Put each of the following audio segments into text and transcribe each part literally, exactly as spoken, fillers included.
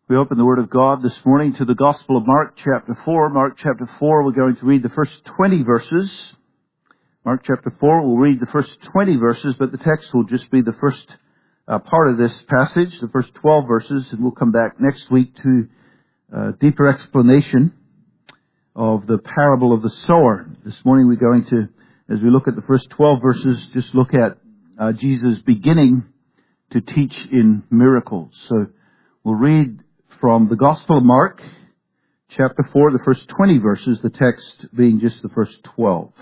We open the Word of God this morning to the Gospel of Mark chapter four. Mark chapter four, we're going to read the first twenty verses. Mark chapter four, we'll read the first twenty verses, but the text will just be the first uh, part of this passage, the first twelve verses, and we'll come back next week to a deeper explanation of the parable of the sower. This morning we're going to, as we look at the first twelve verses, just look at uh, Jesus beginning to teach in miracles. So we'll read from the Gospel of Mark, chapter four, the first twenty verses, the text being just the first twelve.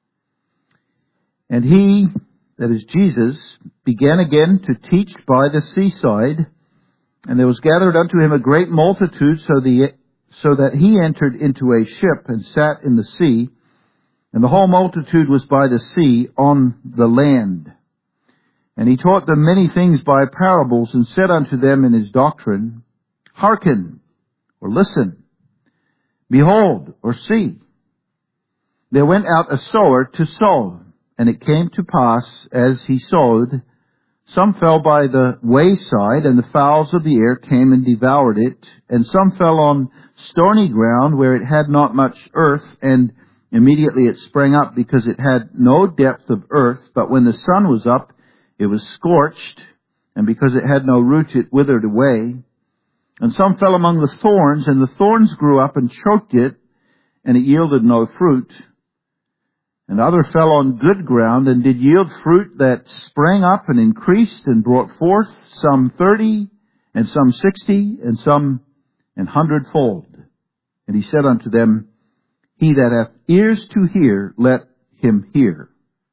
And he, that is Jesus, began again to teach by the seaside, and there was gathered unto him a great multitude, so, the, so that he entered into a ship and sat in the sea, and the whole multitude was by the sea on the land. And he taught them many things by parables, and said unto them in his doctrine, Hearken, or listen, behold, or see. There went out a sower to sow, and it came to pass, as he sowed, some fell by the wayside, and the fowls of the air came and devoured it, and some fell on stony ground, where it had not much earth, and immediately it sprang up, because it had no depth of earth, but when the sun was up, it was scorched, and because it had no root, it withered away. And some fell among the thorns, and the thorns grew up and choked it, and it yielded no fruit. And other fell on good ground, and did yield fruit that sprang up and increased, and brought forth some thirty, and some sixty, and some an hundredfold. And he said unto them, He that hath ears to hear, let him hear.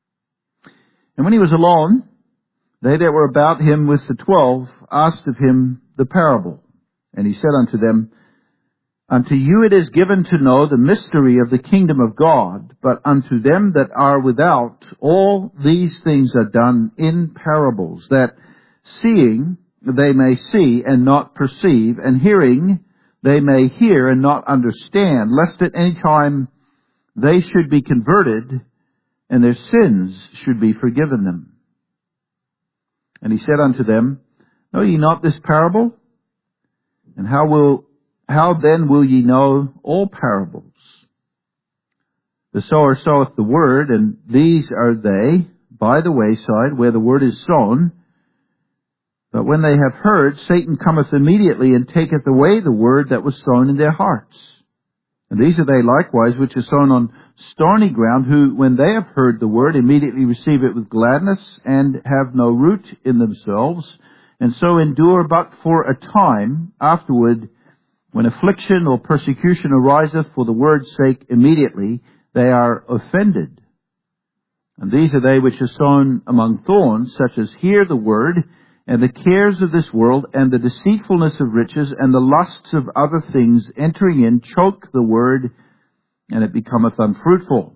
And when he was alone, they that were about him with the twelve asked of him the parable. And he said unto them, Unto you it is given to know the mystery of the kingdom of God, but unto them that are without, all these things are done in parables, that seeing they may see and not perceive, and hearing they may hear and not understand, lest at any time they should be converted, and their sins should be forgiven them. And he said unto them, Know ye not this parable? And how will, how then will ye know all parables? The sower soweth the word, and these are they by the wayside, where the word is sown. But when they have heard, Satan cometh immediately, and taketh away the word that was sown in their hearts. And these are they likewise which are sown on stony ground, who, when they have heard the word, immediately receive it with gladness, and have no root in themselves, and so endure but for a time. Afterward, when affliction or persecution ariseth for the word's sake, immediately they are offended. And these are they which are sown among thorns, such as hear the word, and the cares of this world, and the deceitfulness of riches, and the lusts of other things entering in, choke the word, and it becometh unfruitful.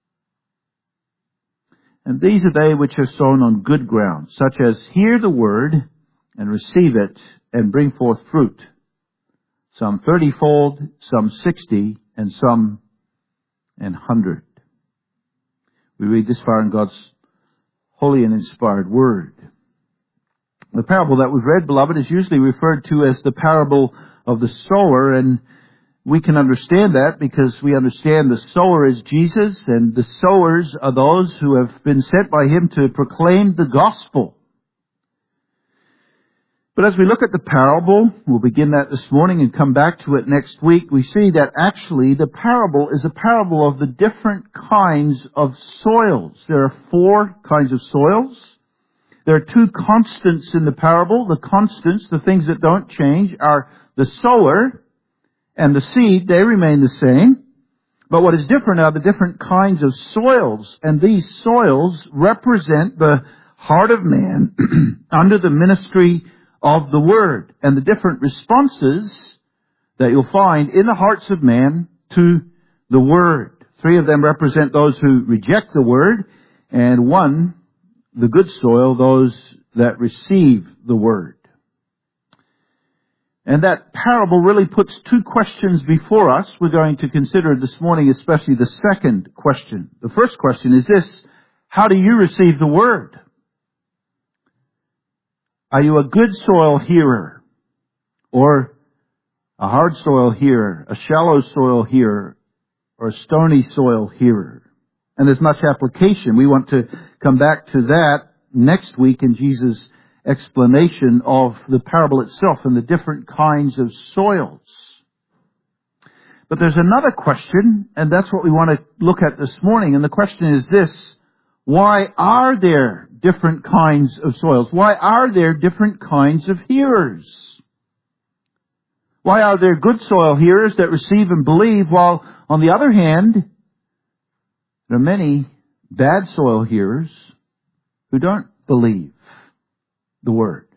And these are they which are sown on good ground, such as hear the word, and receive it, and bring forth fruit, some thirtyfold, some sixty, and some an hundred. We read this far in God's holy and inspired word. The parable that we've read, beloved, is usually referred to as the parable of the sower, and we can understand that because we understand the sower is Jesus, and the sowers are those who have been sent by him to proclaim the gospel. But as we look at the parable, we'll begin that this morning and come back to it next week, we see that actually the parable is a parable of the different kinds of soils. There are four kinds of soils. There are two constants in the parable. The constants, the things that don't change, are the sower and the seed. They remain the same. But what is different are the different kinds of soils. And these soils represent the heart of man under the ministry of the Word, and the different responses that you'll find in the hearts of man to the Word. Three of them represent those who reject the Word, and one, the good soil, those that receive the Word. And that parable really puts two questions before us. We're going to consider this morning especially the second question. The first question is this: how do you receive the Word? Are you a good soil hearer? Or a hard soil here, a shallow soil here, or a stony soil here. And there's much application. We want to come back to that next week in Jesus' explanation of the parable itself and the different kinds of soils. But there's another question, and that's what we want to look at this morning. And the question is this: why are there different kinds of soils? Why are there different kinds of hearers? Why are there good soil hearers that receive and believe, while on the other hand, there are many bad soil hearers who don't believe the Word?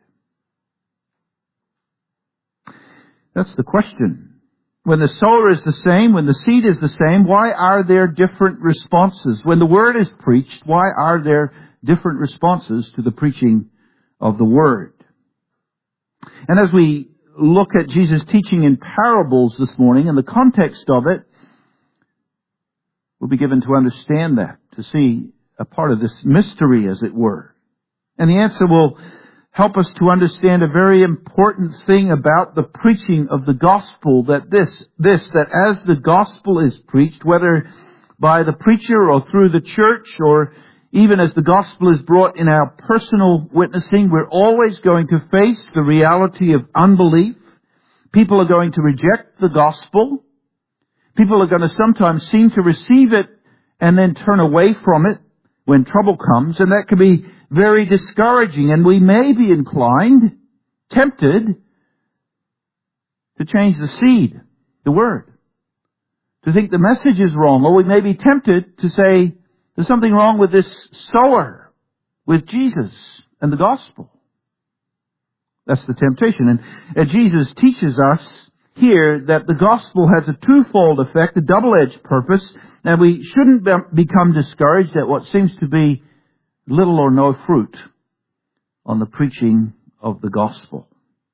That's the question. When the sower is the same, when the seed is the same, why are there different responses? When the Word is preached, why are there different responses to the preaching of the Word? And as we look at Jesus' teaching in parables this morning, and the context of it, we'll be given to understand that, to see a part of this mystery, as it were. And the answer will help us to understand a very important thing about the preaching of the gospel, that this, this, that as the gospel is preached, whether by the preacher or through the church, or even as the gospel is brought in our personal witnessing, we're always going to face the reality of unbelief. People are going to reject the gospel. People are going to sometimes seem to receive it and then turn away from it when trouble comes. And that can be very discouraging. And we may be inclined, tempted, to change the seed, the word, to think the message is wrong. Or we may be tempted to say, there's something wrong with this sower, with Jesus and the gospel. That's the temptation. And, and Jesus teaches us here that the gospel has a twofold effect, a double-edged purpose, and we shouldn't be, become discouraged at what seems to be little or no fruit on the preaching of the gospel.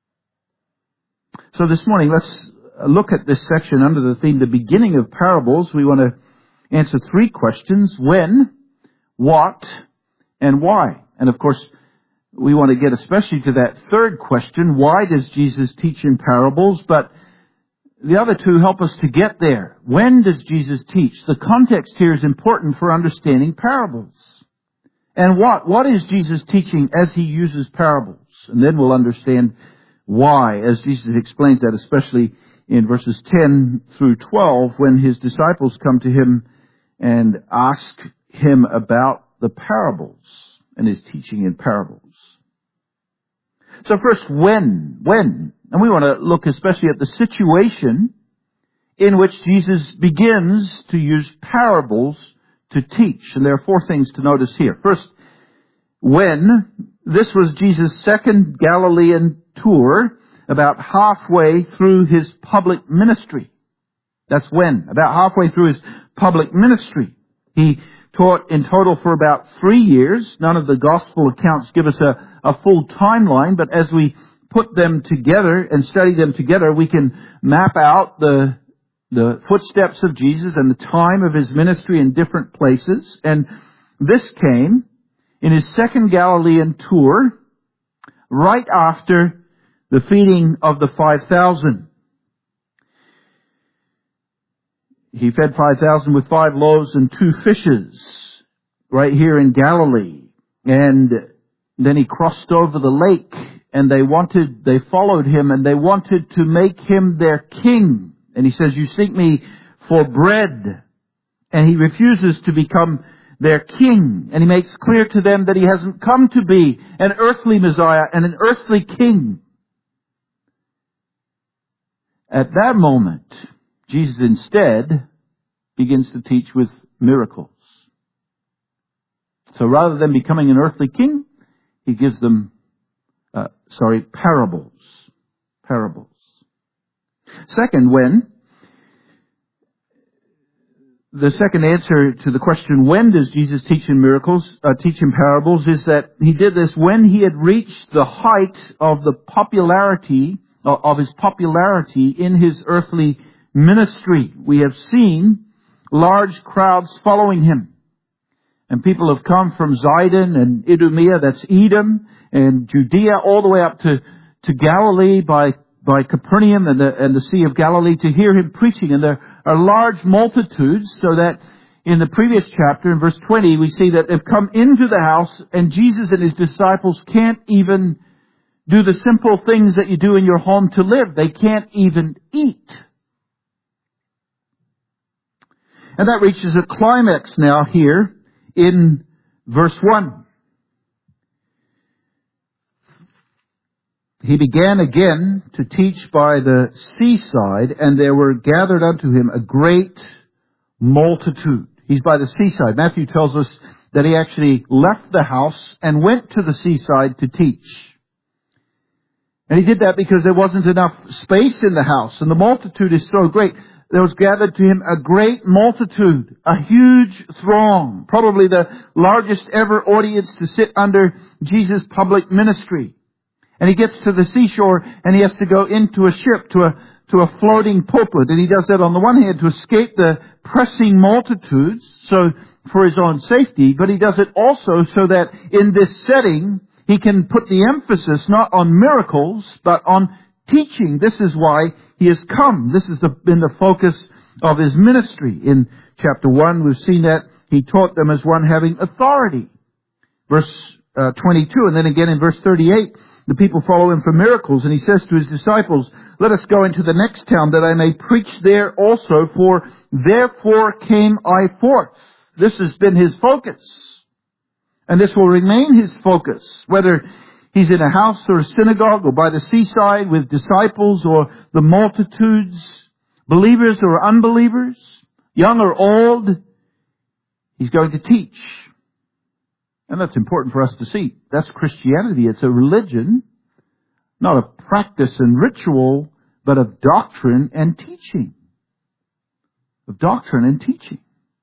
So this morning, let's look at this section under the theme, the beginning of parables. We want to answer three questions: when, what, and why. And of course, we want to get especially to that third question: why does Jesus teach in parables? But the other two help us to get there. When does Jesus teach? The context here is important for understanding parables. And what? What is Jesus teaching as he uses parables? And then we'll understand why, as Jesus explains that, especially in verses ten through twelve, when his disciples come to him and ask him about the parables and his teaching in parables. So first, when? When? And we want to look especially at the situation in which Jesus begins to use parables to teach. And there are four things to notice here. First, when? This was Jesus' second Galilean tour, about halfway through his public ministry. That's when. About halfway through his public ministry. He taught in total for about three years. None of the gospel accounts give us a, a full timeline, but as we put them together and study them together, we can map out the, the footsteps of Jesus and the time of his ministry in different places. And this came in his second Galilean tour, right after the feeding of the five thousand. He fed five thousand with five loaves and two fishes right here in Galilee. And then he crossed over the lake, and they wanted, they followed him, and they wanted to make him their king. And he says, you seek me for bread. And he refuses to become their king. And he makes clear to them that he hasn't come to be an earthly Messiah and an earthly king. At that moment, Jesus instead begins to teach with miracles. So rather than becoming an earthly king, he gives them, uh, sorry, parables. Parables. Second, when? The second answer to the question, when does Jesus teach in miracles, uh, teach in parables, is that he did this when he had reached the height of the popularity, of his popularity in his earthly ministry. We have seen large crowds following him. And people have come from Zidon and Idumea, that's Edom, and Judea, all the way up to, to Galilee by by Capernaum and the, and the Sea of Galilee to hear him preaching. And there are large multitudes, so that in the previous chapter, in verse twenty, we see that they've come into the house and Jesus and his disciples can't even do the simple things that you do in your home to live. They can't even eat. And that reaches a climax now here in verse one. He began again to teach by the seaside, and there were gathered unto him a great multitude. He's by the seaside. Matthew tells us that he actually left the house and went to the seaside to teach. And he did that because there wasn't enough space in the house, and the multitude is so great. There was gathered to him a great multitude, a huge throng, probably the largest ever audience to sit under Jesus' public ministry. And he gets to the seashore and he has to go into a ship, to a, to a floating pulpit. And he does that on the one hand to escape the pressing multitudes, so for his own safety, but he does it also so that in this setting he can put the emphasis not on miracles, but on teaching. This is why he has come. This has been the focus of his ministry. In chapter one, we've seen that he taught them as one having authority. Verse uh, twenty-two, and then again in verse thirty-eight, the people follow him for miracles, and he says to his disciples, let us go into the next town that I may preach there also, for therefore came I forth. This has been his focus. And this will remain his focus, whether he's in a house or a synagogue or by the seaside with disciples or the multitudes, believers or unbelievers, young or old. He's going to teach. And that's important for us to see. That's Christianity. It's a religion, not of practice and ritual, but of doctrine and teaching. Of doctrine and teaching.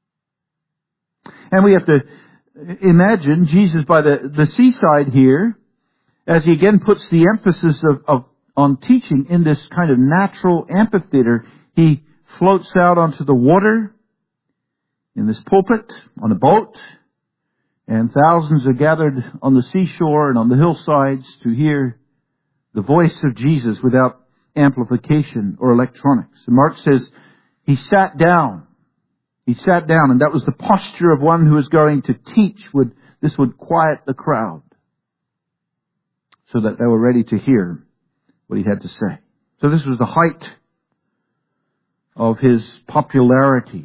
And we have to imagine Jesus by the, the seaside here, as he again puts the emphasis of, of on teaching in this kind of natural amphitheater. He floats out onto the water in this pulpit on a boat, and thousands are gathered on the seashore and on the hillsides to hear the voice of Jesus without amplification or electronics. And Mark says he sat down. He sat down, and that was the posture of one who is going to teach. Would this would quiet the crowd so that they were ready to hear what he had to say. So this was the height of his popularity.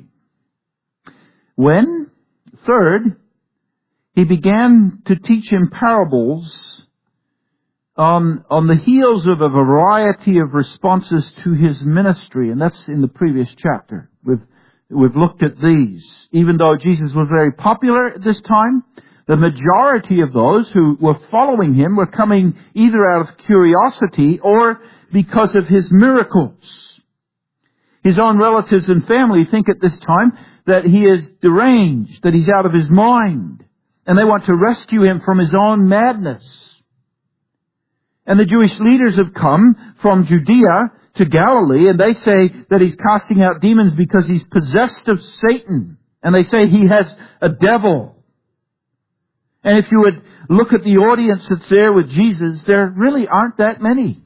When, third, he began to teach in parables on, on the heels of a variety of responses to his ministry. And that's in the previous chapter. We've, we've looked at these. Even though Jesus was very popular at this time, the majority of those who were following him were coming either out of curiosity or because of his miracles. His own relatives and family think at this time that he is deranged, that he's out of his mind. And they want to rescue him from his own madness. And the Jewish leaders have come from Judea to Galilee, and they say that he's casting out demons because he's possessed of Satan. And they say he has a devil. And if you would look at the audience that's there with Jesus, there really aren't that many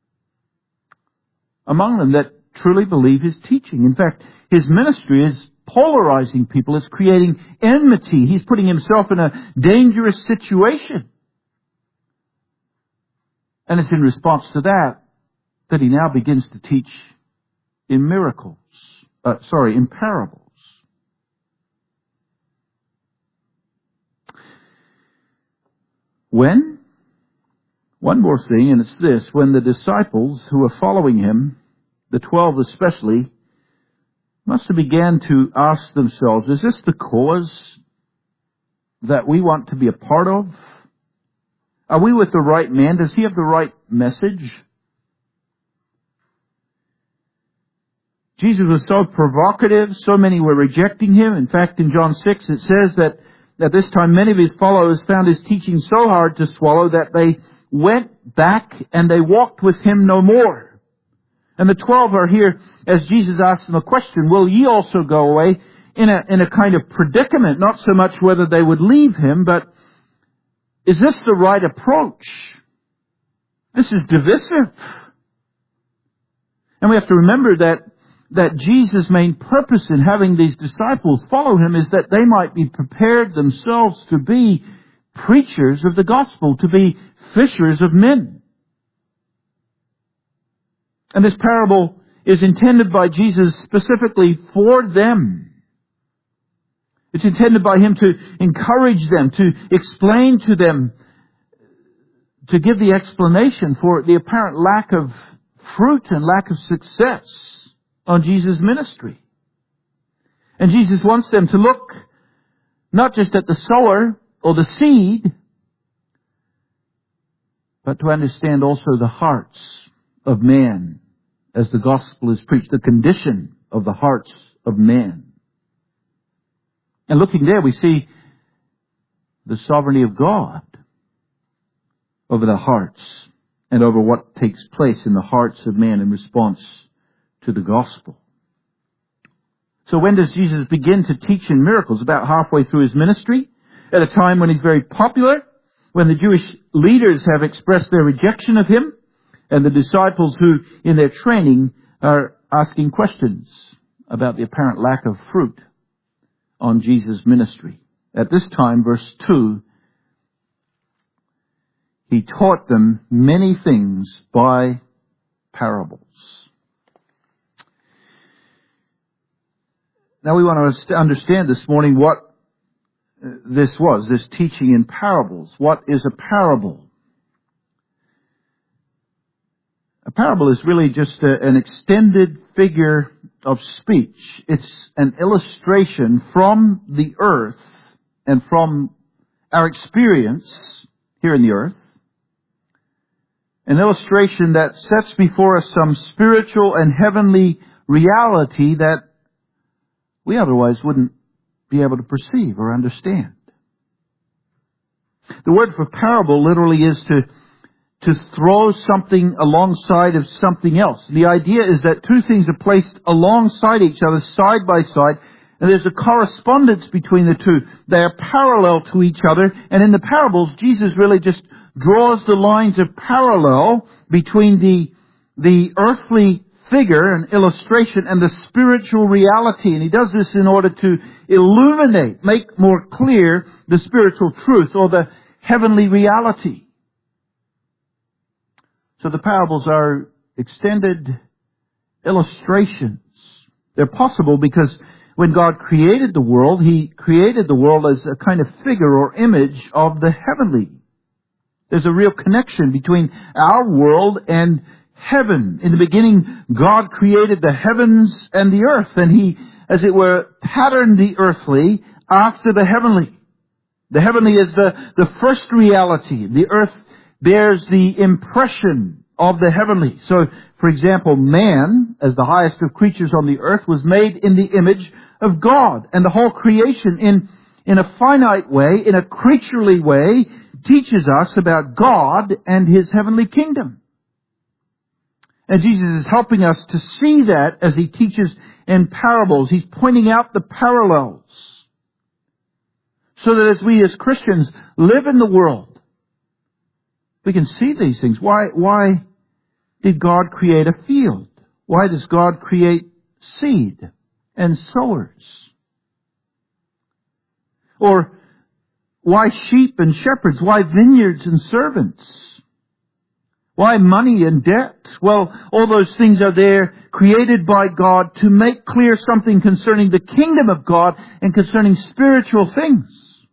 among them that truly believe his teaching. In fact, his ministry is polarizing people. It's creating enmity. He's putting himself in a dangerous situation. And it's in response to that that he now begins to teach in miracles. Uh, sorry, in parables. When? One more thing, and it's this. When the disciples who were following him, the twelve especially, must have began to ask themselves, is this the cause that we want to be a part of? Are we with the right man? Does he have the right message? Jesus was so provocative, so many were rejecting him. In fact, in John six it says that at this time many of his followers found his teaching so hard to swallow that they went back and they walked with him no more. And the twelve are here as Jesus asks them a question, will ye also go away? In a, in a kind of predicament, not so much whether they would leave him, but is this the right approach? This is divisive. And we have to remember that that Jesus' main purpose in having these disciples follow him is that they might be prepared themselves to be preachers of the gospel, to be fishers of men. And this parable is intended by Jesus specifically for them. It's intended by him to encourage them, to explain to them, to give the explanation for the apparent lack of fruit and lack of success on Jesus' ministry. And Jesus wants them to look not just at the sower or the seed, but to understand also the hearts of man as the gospel is preached, the condition of the hearts of man. And looking there, we see the sovereignty of God over the hearts and over what takes place in the hearts of man in response to the gospel. So when does Jesus begin to teach in miracles? About halfway through his ministry, at a time when he's very popular, when the Jewish leaders have expressed their rejection of him, and the disciples who, in their training, are asking questions about the apparent lack of fruit on Jesus' ministry. At this time, verse two, he taught them many things by parables. Now we want to understand this morning what this was, this teaching in parables. What is a parable? A parable is really just a, an extended figure of speech. It's an illustration from the earth and from our experience here in the earth. An illustration that sets before us some spiritual and heavenly reality that we otherwise wouldn't be able to perceive or understand. The word for parable literally is to, to throw something alongside of something else. The idea is that two things are placed alongside each other, side by side, and there's a correspondence between the two. They are parallel to each other, and in the parables, Jesus really just draws the lines of parallel between the, the earthly figure and illustration and the spiritual reality. And he does this in order to illuminate, make more clear the spiritual truth or the heavenly reality. So the parables are extended illustrations. They're possible because when God created the world, he created the world as a kind of figure or image of the heavenly. There's a real connection between our world and heaven. In the beginning, God created the heavens and the earth, and he, as it were, patterned the earthly after the heavenly. The heavenly is the, the first reality. The earth bears the impression of the heavenly. So, for example, man, as the highest of creatures on the earth, was made in the image of God. And the whole creation, in, in a finite way, in a creaturely way, teaches us about God and his heavenly kingdom. And Jesus is helping us to see that as he teaches in parables. He's pointing out the parallels. So that as we as Christians live in the world, we can see these things. Why, why did God create a field? Why does God create seed and sowers? Or why sheep and shepherds? Why vineyards and servants? Why money and debt? Well, all those things are there created by God to make clear something concerning the kingdom of God and concerning spiritual things.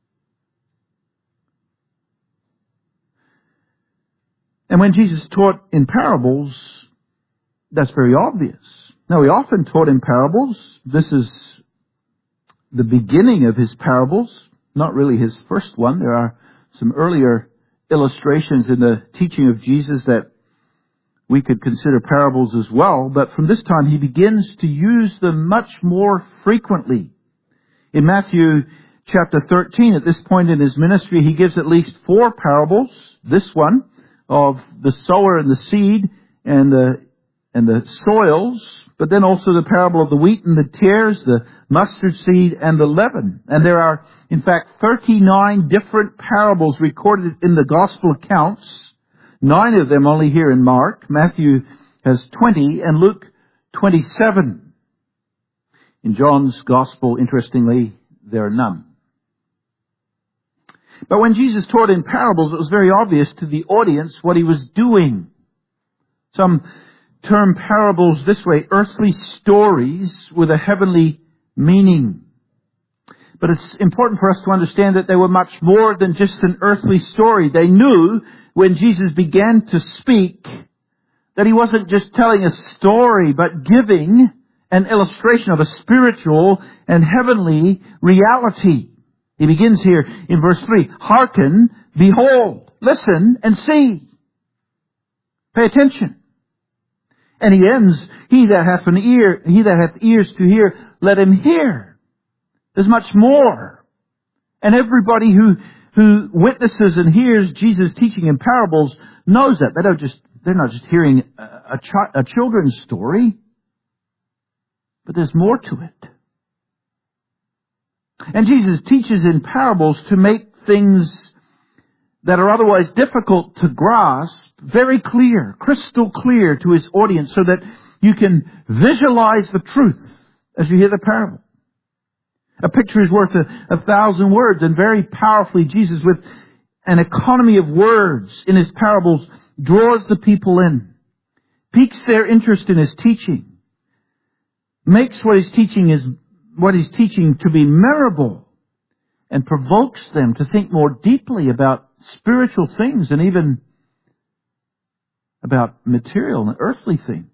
And when Jesus taught in parables, that's very obvious. Now, he often taught in parables. This is the beginning of his parables, not really his first one. There are some earlier illustrations in the teaching of Jesus that we could consider parables as well. But from this time, he begins to use them much more frequently. In Matthew chapter thirteen, at this point in his ministry, he gives at least four parables. This one of the sower and the seed and the and the soils, but then also the parable of the wheat and the tares, the mustard seed and the leaven. And there are, in fact, thirty-nine different parables recorded in the gospel accounts. Nine of them only here in Mark. Matthew has twenty and Luke twenty-seven. In John's Gospel, interestingly, there are none. But when Jesus taught in parables, it was very obvious to the audience what he was doing. Some term parables this way, earthly stories with a heavenly meaning. But it's important for us to understand that they were much more than just an earthly story. They knew when Jesus began to speak that he wasn't just telling a story, but giving an illustration of a spiritual and heavenly reality. He begins here in verse three. Hearken, behold, listen and see. Pay attention. And he ends, he that hath an ear, he that hath ears to hear, let him hear. There's much more. And everybody who, who witnesses and hears Jesus teaching in parables knows that. They don't just, they're not just hearing a, a, chi- a children's story, but there's more to it. And Jesus teaches in parables to make things that are otherwise difficult to grasp very clear, crystal clear to his audience, so that you can visualize the truth as you hear the parable. A picture is worth a, a thousand words, and very powerfully Jesus, with an economy of words in his parables, draws the people in, piques their interest in his teaching, makes what he's teaching is what he's teaching to be memorable, and provokes them to think more deeply about spiritual things and even about material and earthly things.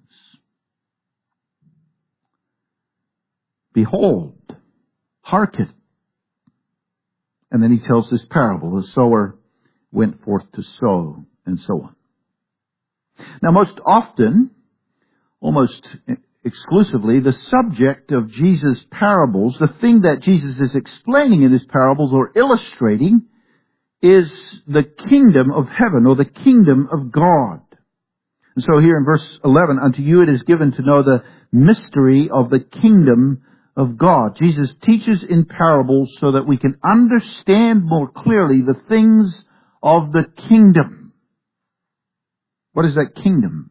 Behold, hearken. And then he tells this parable. The sower went forth to sow, and so on. Now, most often, almost exclusively, the subject of Jesus' parables, the thing that Jesus is explaining in his parables or illustrating, is the kingdom of heaven or the kingdom of God. And so here in verse eleven, unto you it is given to know the mystery of the kingdom of God. Jesus teaches in parables so that we can understand more clearly the things of the kingdom. What is that kingdom?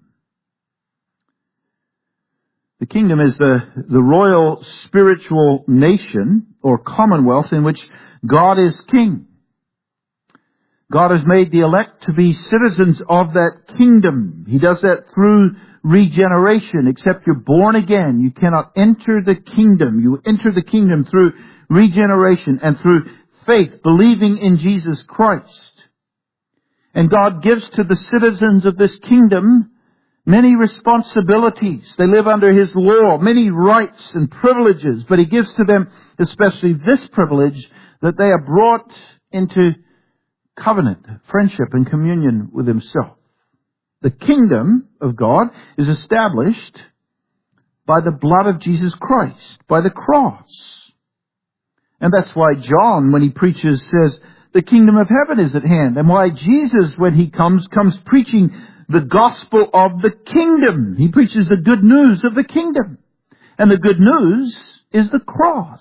The kingdom is the, the royal spiritual nation or commonwealth in which God is king. God has made the elect to be citizens of that kingdom. He does that through regeneration. Except you're born again, you cannot enter the kingdom. You enter the kingdom through regeneration and through faith, believing in Jesus Christ. And God gives to the citizens of this kingdom many responsibilities. They live under his law, many rights and privileges, but he gives to them especially this privilege, that they are brought into covenant, friendship, and communion with himself. The kingdom of God is established by the blood of Jesus Christ, by the cross. And that's why John, when he preaches, says, the kingdom of heaven is at hand. And why Jesus, when he comes, comes preaching the gospel of the kingdom. He preaches the good news of the kingdom. And the good news is the cross.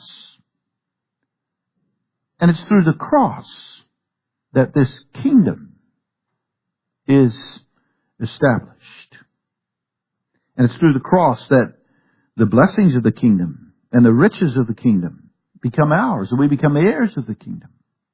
And it's through the cross that this kingdom is established. And it's through the cross that the blessings of the kingdom and the riches of the kingdom become ours, and we become the heirs of the kingdom.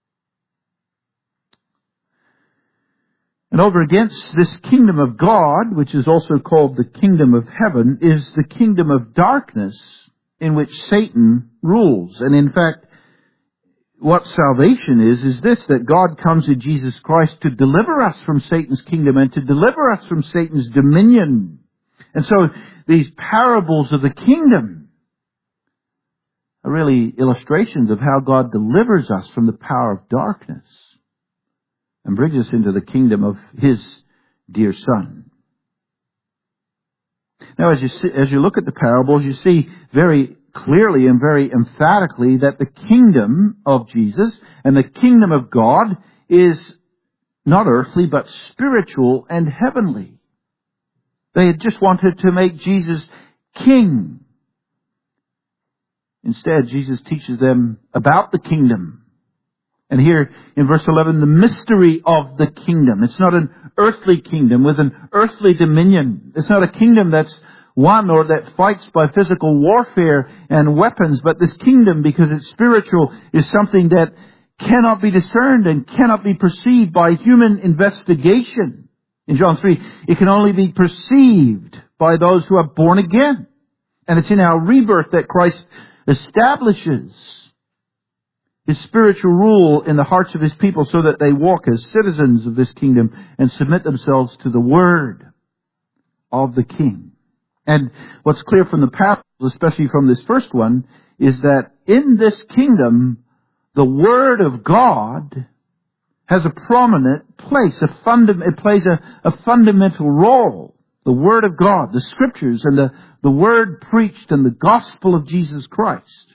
And over against this kingdom of God, which is also called the kingdom of heaven, is the kingdom of darkness in which Satan rules. And in fact, what salvation is, is this, that God comes in Jesus Christ to deliver us from Satan's kingdom and to deliver us from Satan's dominion. And so these parables of the kingdom are really illustrations of how God delivers us from the power of darkness and brings us into the kingdom of his dear Son. Now, as you see, as you look at the parables, you see very clearly and very emphatically that the kingdom of Jesus and the kingdom of God is not earthly, but spiritual and heavenly. They had just wanted to make Jesus king. Instead, Jesus teaches them about the kingdom. And here in verse eleven, the mystery of the kingdom. It's not an earthly kingdom with an earthly dominion. It's not a kingdom that's won or that fights by physical warfare and weapons, but this kingdom, because it's spiritual, is something that cannot be discerned and cannot be perceived by human investigation. In John three, it can only be perceived by those who are born again. And it's in our rebirth that Christ establishes His spiritual rule in the hearts of His people so that they walk as citizens of this kingdom and submit themselves to the word of the King. And what's clear from the parables, especially from this first one, is that in this kingdom, the Word of God has a prominent place. A funda- it plays a, a fundamental role. The Word of God, the Scriptures, and the, the Word preached, and the gospel of Jesus Christ.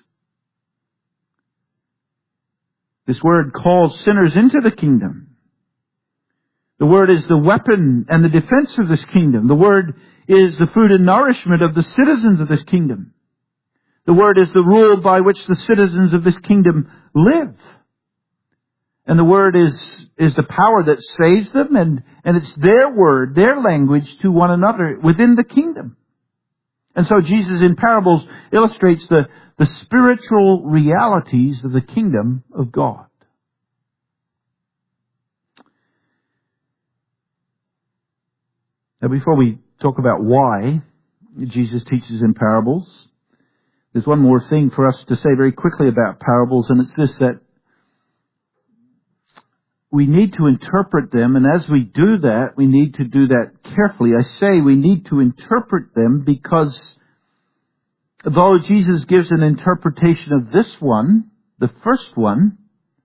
This Word calls sinners into the kingdom. The Word is the weapon and the defense of this kingdom. The Word is the food and nourishment of the citizens of this kingdom. The Word is the rule by which the citizens of this kingdom live. And the Word is, is the power that saves them, and, and it's their word, their language to one another within the kingdom. And so Jesus in parables illustrates the, the spiritual realities of the kingdom of God. Now, before we talk about why Jesus teaches in parables, there's one more thing for us to say very quickly about parables, and it's this, that we need to interpret them, and as we do that, we need to do that carefully. I say we need to interpret them because though Jesus gives an interpretation of this one, the first one,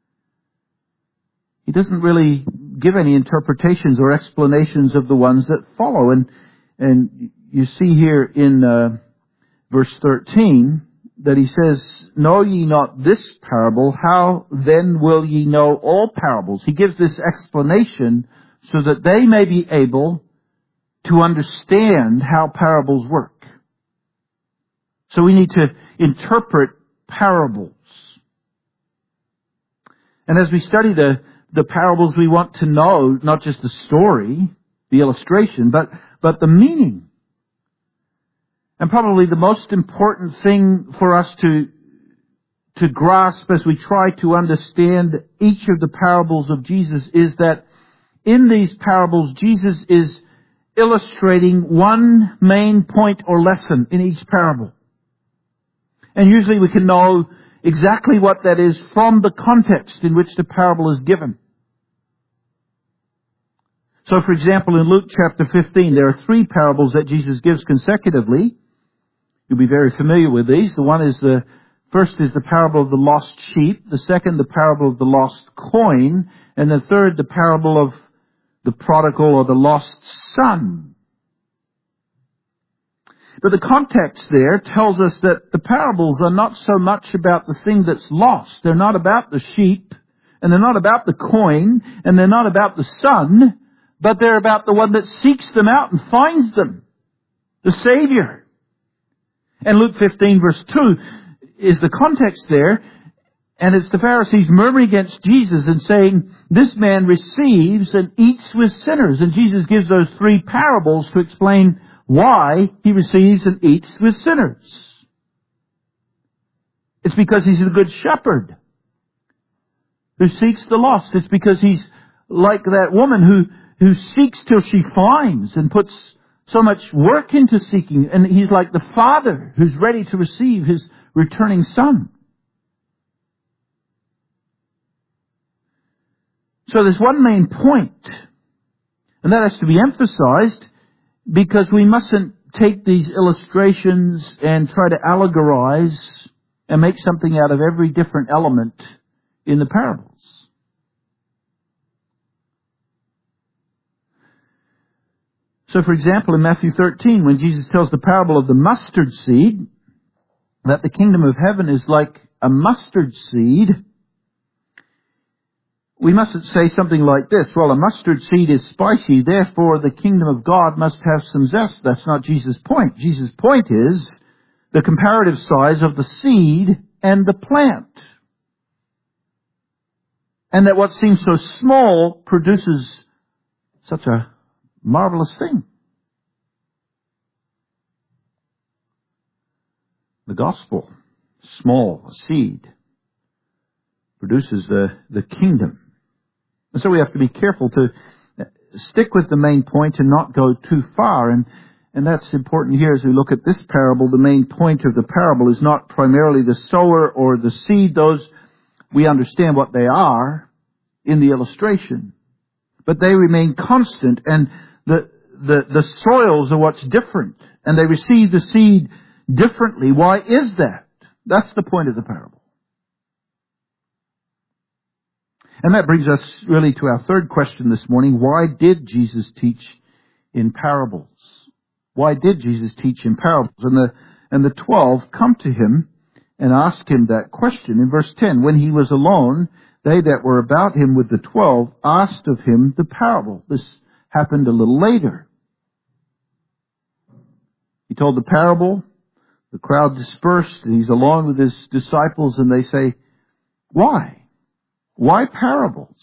He doesn't really give any interpretations or explanations of the ones that follow. And and you see here in uh, verse thirteen that He says, "Know ye not this parable? How then will ye know all parables?" He gives this explanation so that they may be able to understand how parables work. So we need to interpret parables. And as we study the The parables, we want to know not just the story, the illustration, but, but the meaning. And probably the most important thing for us to, to grasp as we try to understand each of the parables of Jesus is that in these parables, Jesus is illustrating one main point or lesson in each parable. And usually we can know exactly what that is from the context in which the parable is given. So, for example, in Luke chapter fifteen, there are three parables that Jesus gives consecutively. You'll be very familiar with these. The one is the first is the parable of the lost sheep. The second, the parable of the lost coin. And the third, the parable of the prodigal or the lost son. But the context there tells us that the parables are not so much about the thing that's lost. They're not about the sheep, and they're not about the coin, and they're not about the son, but they're about the one that seeks them out and finds them, the Savior. And Luke fifteen verse two is the context there, and it's the Pharisees murmuring against Jesus and saying, "This man receives and eats with sinners." And Jesus gives those three parables to explain why He receives and eats with sinners. It's because He's a good shepherd who seeks the lost. It's because He's like that woman who who seeks till she finds and puts so much work into seeking. And He's like the father who's ready to receive his returning son. So there's one main point, and that has to be emphasized, because we mustn't take these illustrations and try to allegorize and make something out of every different element in the parables. So, for example, in Matthew thirteen, when Jesus tells the parable of the mustard seed, that the kingdom of heaven is like a mustard seed, we mustn't say something like this: well, a mustard seed is spicy, therefore the kingdom of God must have some zest. That's not Jesus' point. Jesus' point is the comparative size of the seed and the plant. And that what seems so small produces such a marvelous thing. The gospel, small, a seed, produces the, the kingdom. And so we have to be careful to stick with the main point and not go too far. And, and that's important here as we look at this parable. The main point of the parable is not primarily the sower or the seed. Those, we understand what they are in the illustration. But they remain constant, and the, the, the soils are what's different. And they receive the seed differently. Why is that? That's the point of the parable. And that brings us really to our third question this morning. Why did Jesus teach in parables? Why did Jesus teach in parables? And the, and the twelve come to him and ask him that question. In verse ten, when he was alone, they that were about him with the twelve asked of him the parable. This happened a little later. He told the parable. The crowd dispersed, and he's alone with his disciples, and they say, why? Why parables?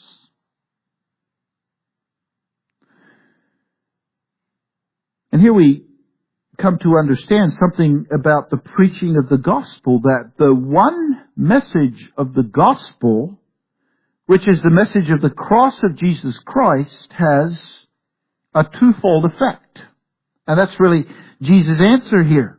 And here we come to understand something about the preaching of the gospel, that the one message of the gospel, which is the message of the cross of Jesus Christ, has a twofold effect. And that's really Jesus' answer here.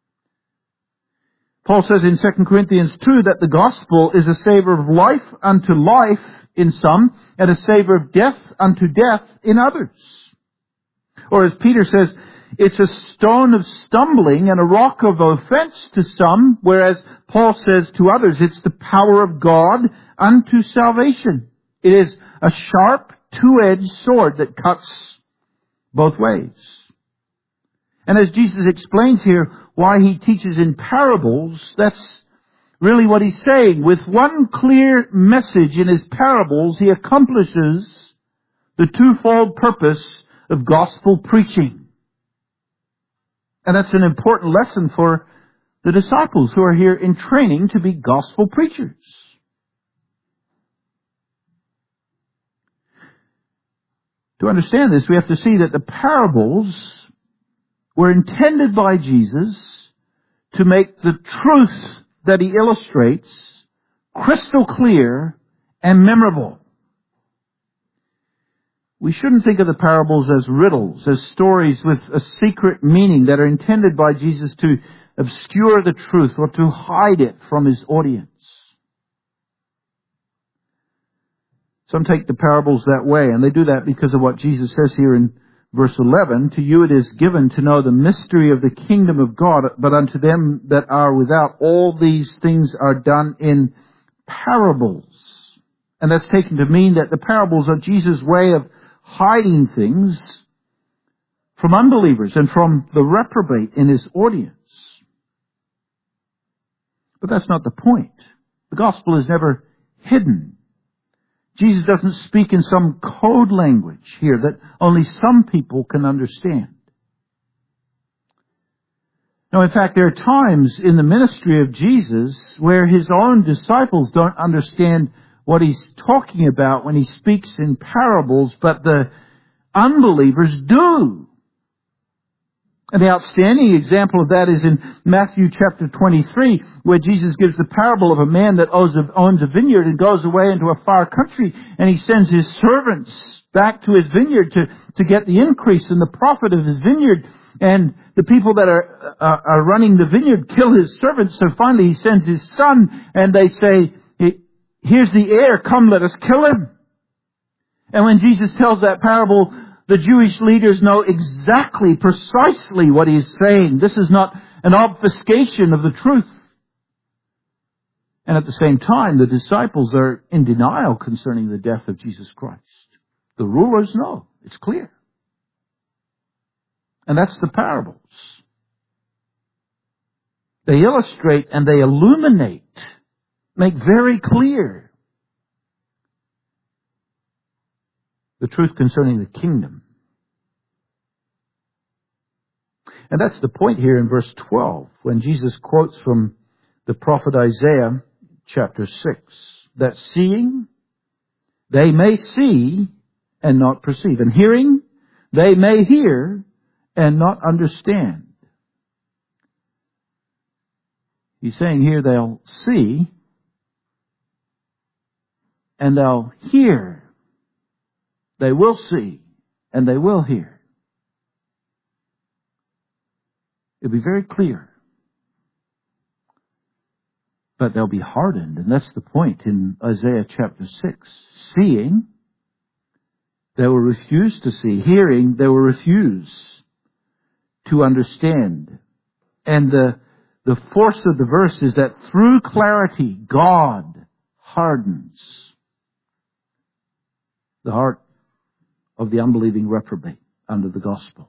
Paul says in Second Corinthians two that the gospel is a savor of life unto life in some, and a savor of death unto death in others. Or as Peter says, it's a stone of stumbling and a rock of offense to some, whereas Paul says to others, it's the power of God unto salvation. It is a sharp, two-edged sword that cuts both ways. And as Jesus explains here why he teaches in parables, that's really what he's saying. With one clear message in his parables, he accomplishes the twofold purpose of gospel preaching. And that's an important lesson for the disciples who are here in training to be gospel preachers. To understand this, we have to see that the parables were intended by Jesus to make the truth that he illustrates crystal clear and memorable. We shouldn't think of the parables as riddles, as stories with a secret meaning that are intended by Jesus to obscure the truth or to hide it from his audience. Some take the parables that way, and they do that because of what Jesus says here in verse eleven, to you it is given to know the mystery of the kingdom of God, but unto them that are without, all these things are done in parables. And that's taken to mean that the parables are Jesus' way of hiding things from unbelievers and from the reprobate in his audience. But that's not the point. The gospel is never hidden. Jesus doesn't speak in some code language here that only some people can understand. No, in fact, there are times in the ministry of Jesus where his own disciples don't understand what he's talking about when he speaks in parables, but the unbelievers do. And the outstanding example of that is in Matthew chapter twenty-three, where Jesus gives the parable of a man that owns a vineyard and goes away into a far country, and he sends his servants back to his vineyard to, to get the increase and the profit of his vineyard. And the people that are, uh, are running the vineyard kill his servants, so finally he sends his son, and they say, here's the heir, come let us kill him. And when Jesus tells that parable, the Jewish leaders know exactly, precisely what he's saying. This is not an obfuscation of the truth. And at the same time, the disciples are in denial concerning the death of Jesus Christ. The rulers know. It's clear. And that's the parables. They illustrate and they illuminate, make very clear the truth concerning the kingdom. And that's the point here in verse twelve, when Jesus quotes from the prophet Isaiah chapter six, that seeing they may see and not perceive, and hearing they may hear and not understand. He's saying here they'll see and they'll hear. They will see and they will hear. It'll be very clear. But they'll be hardened, and that's the point in Isaiah chapter six. Seeing, they will refuse to see. Hearing, they will refuse to understand. And the, the force of the verse is that through clarity, God hardens the heart of the unbelieving reprobate under the gospel.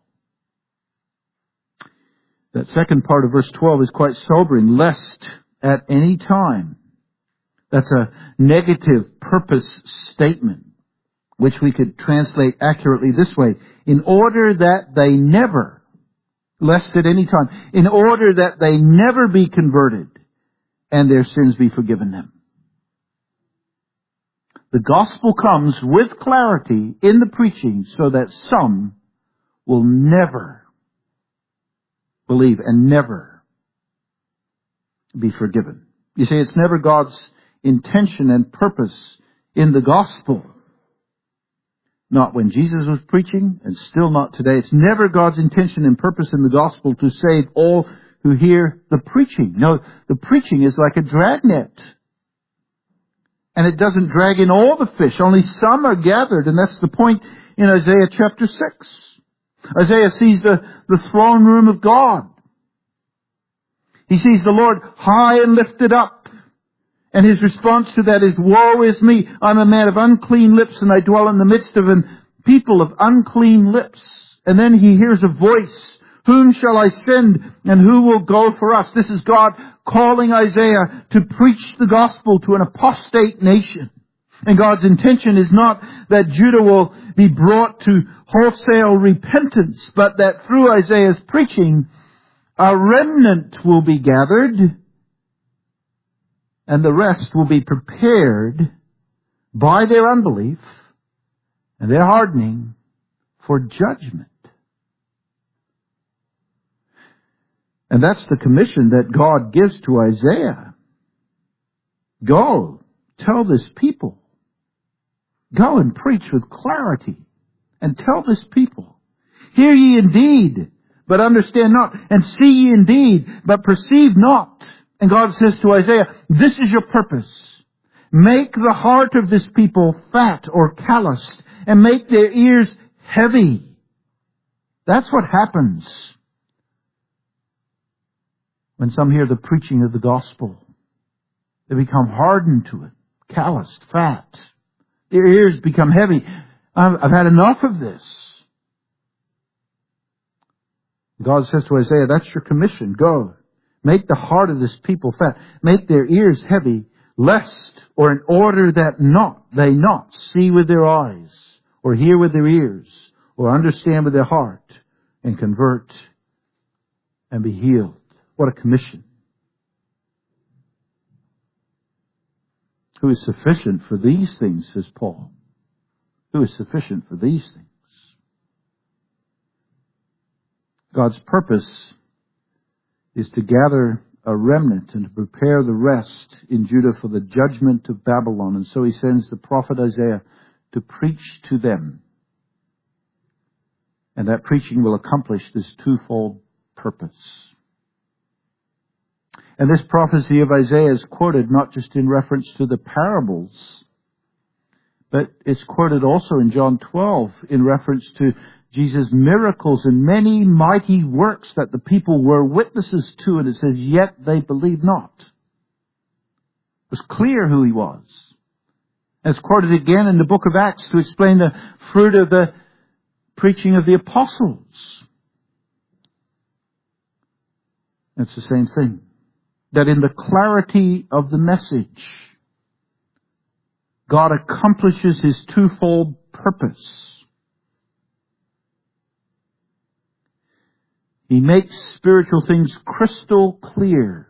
That second part of verse twelve is quite sobering. Lest at any time. That's a negative purpose statement, which we could translate accurately this way. In order that they never, lest at any time, in order that they never be converted and their sins be forgiven them. The gospel comes with clarity in the preaching so that some will never believe and never be forgiven. You see, it's never God's intention and purpose in the gospel. Not when Jesus was preaching, and still not today. It's never God's intention and purpose in the gospel to save all who hear the preaching. No, the preaching is like a dragnet. And it doesn't drag in all the fish. Only some are gathered, and that's the point in Isaiah chapter six. Isaiah sees the, the throne room of God. He sees the Lord high and lifted up. And his response to that is, woe is me. I'm a man of unclean lips, and I dwell in the midst of a people of unclean lips. And then he hears a voice. Whom shall I send, and who will go for us? This is God calling Isaiah to preach the gospel to an apostate nation. And God's intention is not that Judah will be brought to wholesale repentance, but that through Isaiah's preaching, a remnant will be gathered, and the rest will be prepared by their unbelief and their hardening for judgment. And that's the commission that God gives to Isaiah. Go, tell this people. Go and preach with clarity and tell this people. Hear ye indeed, but understand not, and see ye indeed, but perceive not. And God says to Isaiah, this is your purpose. Make the heart of this people fat or calloused, and make their ears heavy. That's what happens when some hear the preaching of the gospel. They become hardened to it, calloused, fat. Their ears become heavy. I've, I've had enough of this. God says to Isaiah, that's your commission. Go. Make the heart of this people fat. Make their ears heavy, lest, or in order that not, they not see with their eyes, or hear with their ears, or understand with their heart, and convert, and be healed. What a commission. Who is sufficient for these things, says Paul. Who is sufficient for these things? God's purpose is to gather a remnant and to prepare the rest in Judah for the judgment of Babylon. And so he sends the prophet Isaiah to preach to them. And that preaching will accomplish this twofold purpose. And this prophecy of Isaiah is quoted not just in reference to the parables, but it's quoted also in John twelve in reference to Jesus' miracles and many mighty works that the people were witnesses to. And it says, yet they believed not. It was clear who he was. And it's quoted again in the book of Acts to explain the fruit of the preaching of the apostles. It's the same thing. That in the clarity of the message, God accomplishes his twofold purpose. He makes spiritual things crystal clear.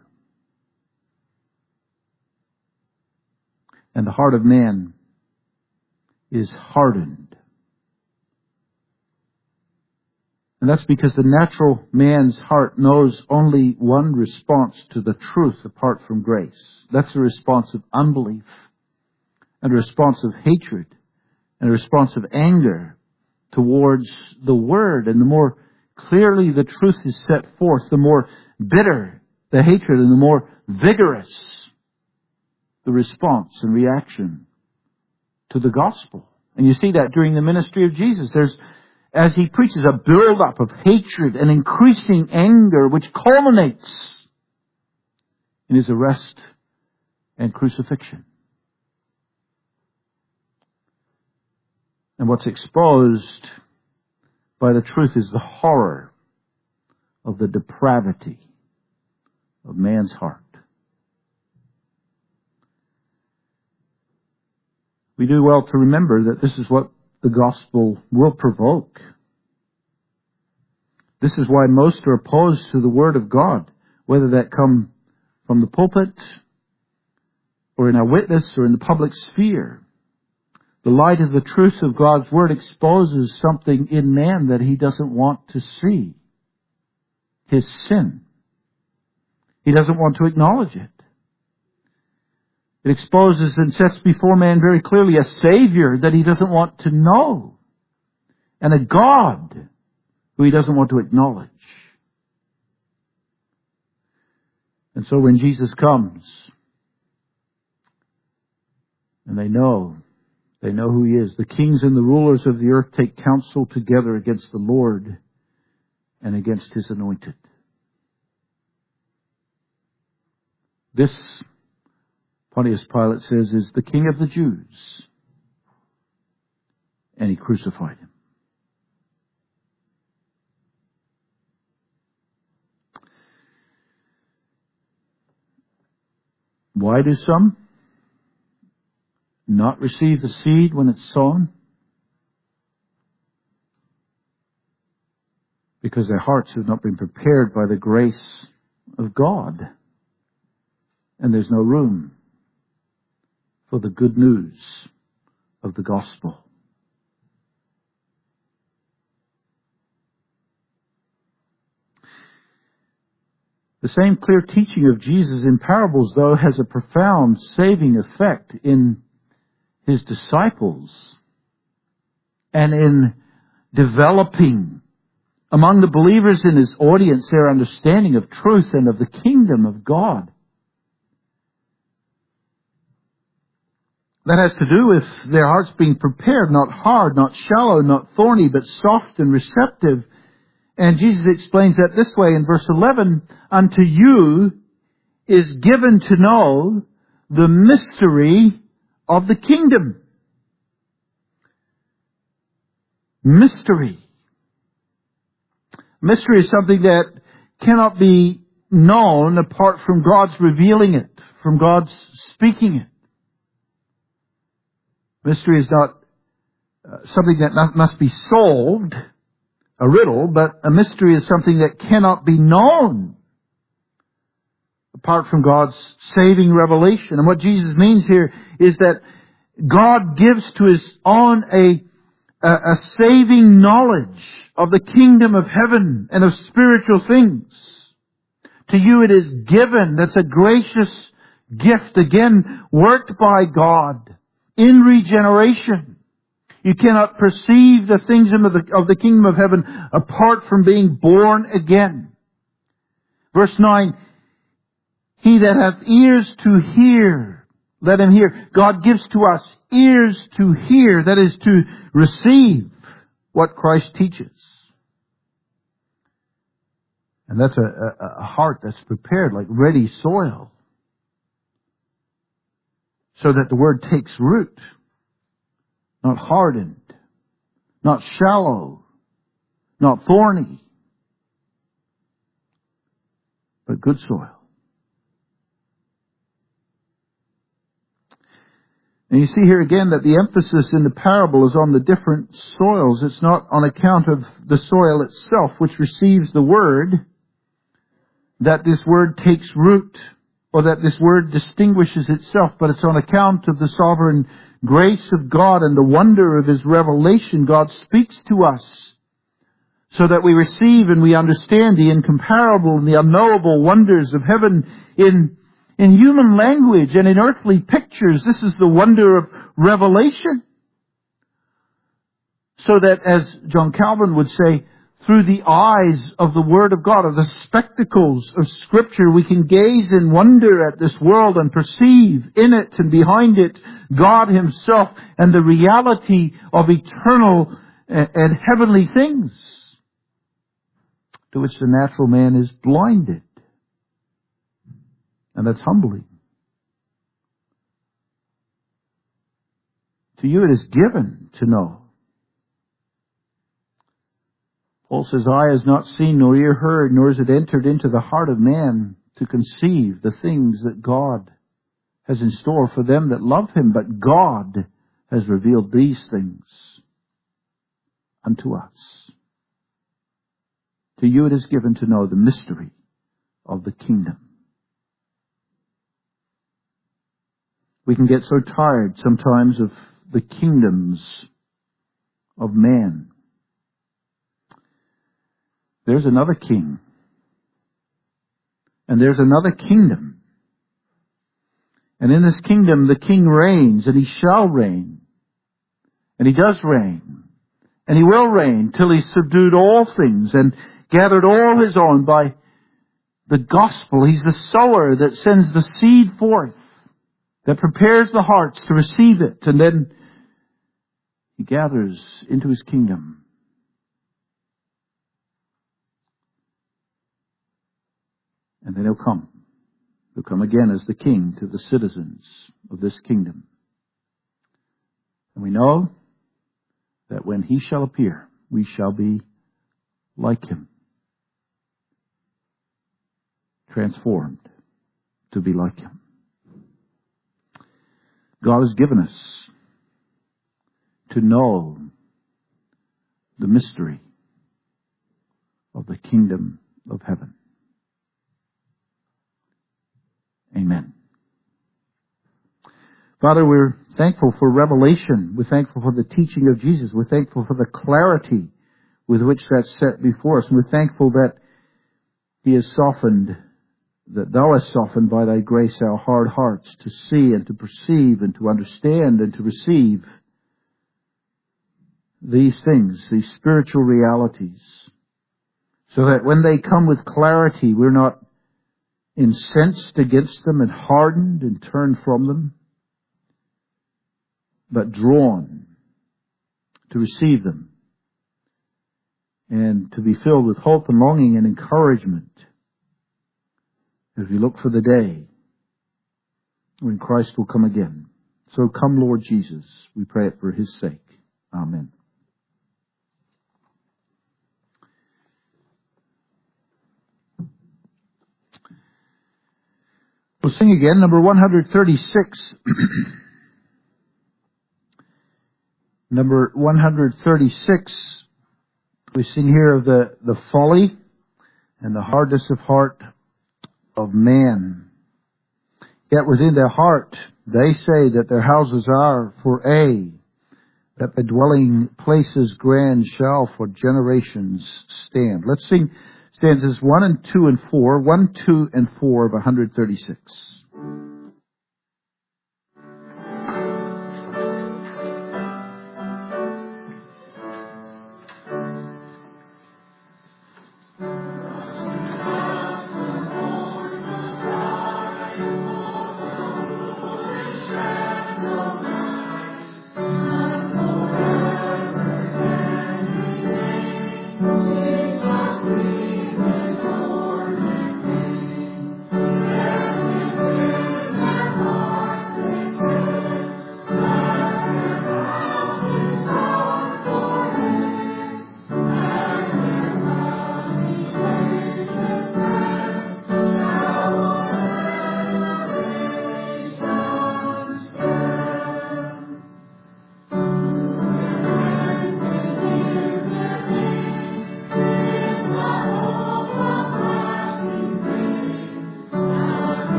And the heart of man is hardened. And that's because the natural man's heart knows only one response to the truth apart from grace. That's a response of unbelief, and a response of hatred, and a response of anger towards the Word. And the more clearly the truth is set forth, the more bitter the hatred and the more vigorous the response and reaction to the gospel. And you see that during the ministry of Jesus. There's, as he preaches, a build-up of hatred and increasing anger, which culminates in his arrest and crucifixion. And what's exposed by the truth is the horror of the depravity of man's heart. We do well to remember that this is what the gospel will provoke. This is why most are opposed to the Word of God, whether that come from the pulpit or in our witness or in the public sphere. The light of the truth of God's Word exposes something in man that he doesn't want to see. His sin. He doesn't want to acknowledge it. It exposes and sets before man very clearly a Savior that he doesn't want to know, and a God who he doesn't want to acknowledge. And so when Jesus comes, and they know, they know who he is, the kings and the rulers of the earth take counsel together against the Lord and against his anointed. This, Pontius Pilate says, is the King of the Jews. And he crucified him. Why do some not receive the seed when it's sown? Because their hearts have not been prepared by the grace of God. And there's no room for the good news of the gospel. The same clear teaching of Jesus in parables, though, has a profound saving effect in his disciples and in developing among the believers in his audience their understanding of truth and of the kingdom of God. That has to do with their hearts being prepared, not hard, not shallow, not thorny, but soft and receptive. And Jesus explains that this way in verse eleven, unto you is given to know the mystery of the kingdom. Mystery. Mystery is something that cannot be known apart from God's revealing it, from God's speaking it. Mystery is not uh, something that not, must be solved, a riddle, but a mystery is something that cannot be known apart from God's saving revelation. And what Jesus means here is that God gives to his own a, a, a saving knowledge of the kingdom of heaven and of spiritual things. To you it is given. That's a gracious gift, again, worked by God. In regeneration, you cannot perceive the things of the, of the kingdom of heaven apart from being born again. Verse nine, he that hath ears to hear, let him hear. God gives to us ears to hear, that is to receive what Christ teaches. And that's a, a, a heart that's prepared like ready soil, so that the word takes root, not hardened, not shallow, not thorny, but good soil. And you see here again that the emphasis in the parable is on the different soils. It's not on account of the soil itself, which receives the word, that this word takes root, or that this word distinguishes itself, but it's on account of the sovereign grace of God and the wonder of his revelation. God speaks to us so that we receive and we understand the incomparable and the unknowable wonders of heaven in, in human language and in earthly pictures. This is the wonder of revelation. So that, as John Calvin would say, through the eyes of the Word of God, of the spectacles of Scripture, we can gaze in wonder at this world and perceive in it and behind it God Himself and the reality of eternal and heavenly things, to which the natural man is blinded. And that's humbling. To you it is given to know. Paul says, eye has not seen nor ear heard, nor has it entered into the heart of man to conceive the things that God has in store for them that love Him. But God has revealed these things unto us. To you it is given to know the mystery of the kingdom. We can get so tired sometimes of the kingdoms of man. There's another king. And there's another kingdom. And in this kingdom the king reigns, and he shall reign. And he does reign. And he will reign till he's subdued all things and gathered all his own by the gospel. He's the sower that sends the seed forth, that prepares the hearts to receive it. And then he gathers into his kingdom. And then he'll come. He'll come again as the king to the citizens of this kingdom. And we know that when he shall appear, we shall be like him. Transformed to be like him. God has given us to know the mystery of the kingdom of heaven. Amen. Father, we're thankful for revelation. We're thankful for the teaching of Jesus. We're thankful for the clarity with which that's set before us. And we're thankful that He has softened, that Thou hast softened by Thy grace our hard hearts to see and to perceive and to understand and to receive these things, these spiritual realities, so that when they come with clarity, we're not incensed against them and hardened and turned from them, but drawn to receive them and to be filled with hope and longing and encouragement as we look for the day when Christ will come again. So come, Lord Jesus. We pray it for His sake. Amen. We'll sing again, number one hundred thirty-six. Number one hundred thirty-six, we sing here of the, the folly and the hardness of heart of man. Yet within their heart they say that their houses are for aye, that the dwelling places grand shall for generations stand. Let's sing stanzas one and two and four, one, two, and four of one hundred thirty-six. Thank you.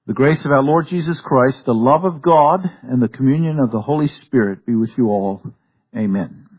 The grace of our Lord Jesus Christ, the love of God, and the communion of the Holy Spirit be with you all. Amen.